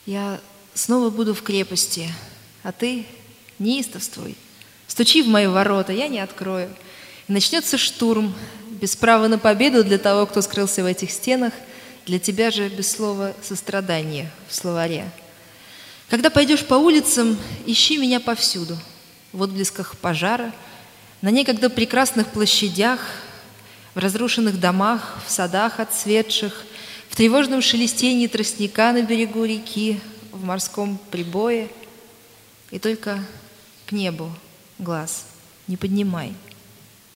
Я снова буду в крепости, а ты неистовствуй. Стучи в мои ворота, я не открою. И начнется штурм, без права на победу для того, кто скрылся в этих стенах, для тебя же без слова сострадания в словаре. Когда пойдешь по улицам, ищи меня повсюду, в отблесках пожара, на некогда прекрасных площадях, в разрушенных домах, в садах отцветших, в тревожном шелестении тростника на берегу реки, в морском прибое. И только к небу глаз не поднимай.